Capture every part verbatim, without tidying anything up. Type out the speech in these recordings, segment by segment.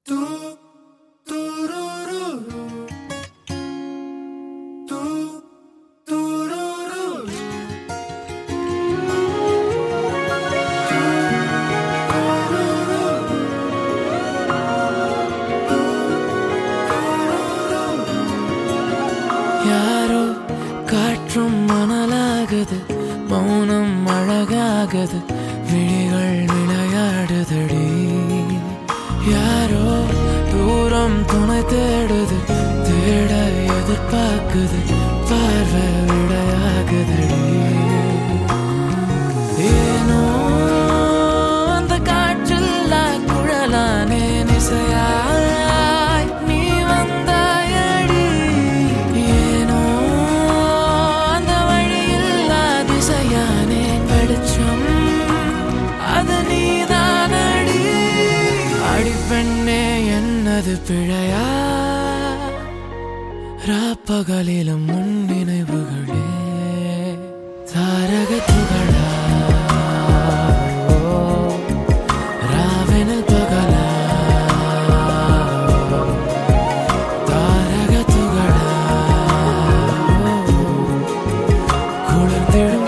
யாரோ காற்றும் மணலாகுது, மௌனம் அழகாகுது, விழிகள் விளையாடுதடி. யாரோ தூரம் துணை தேடுது, தேட எதிர்பார்க்குது, பார்வை விடையாகுதடி. ஏனோ அந்த காற்றில் குழலானே இசையாய் நீ வந்தாயடி. ஏனோ அந்த வழியில் அதிசையானே வெளிச்சம் அது நீதானடி. அடிப்பெண்ணே என்னது பிழையா, ராப்பகலிலும் முன் நினைவுகளே தாரக துகளா. ராவெனில் பகலா தாரக துகளா, குளிர்ந்திடும்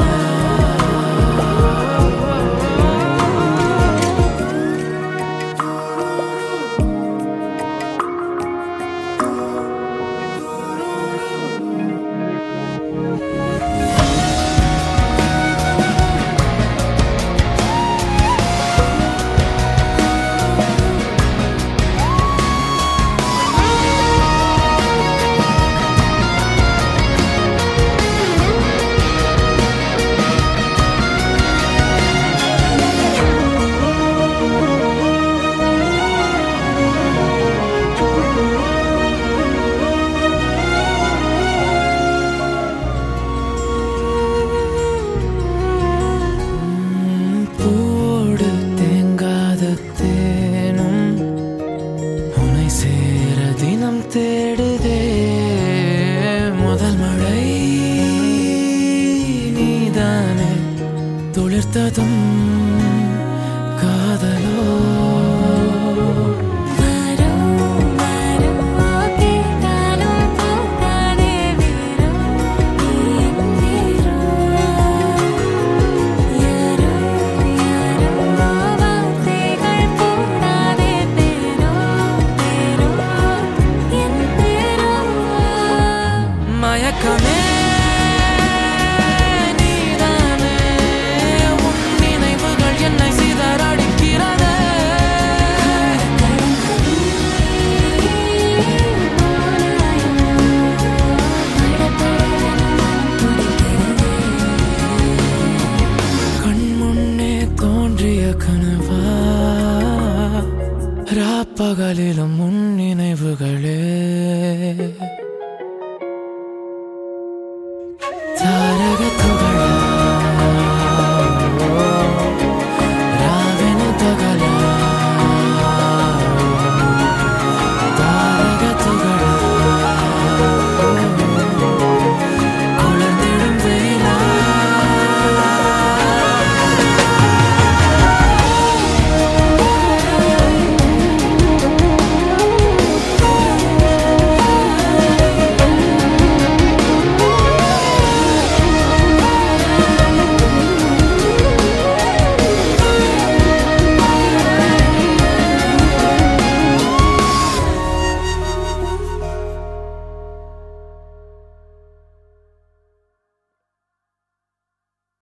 தேடுதே. முதல் மழை நீதானே, துளிர்த்ததும் காதலோ. மயக்கமே நீதானே, உன் நினைவுகள் என்னை சிதறடிக்கிறதே. கண் முன்னே தோன்றிய கனவா, ராப்பகலிலும் முன் நினைவுகளே.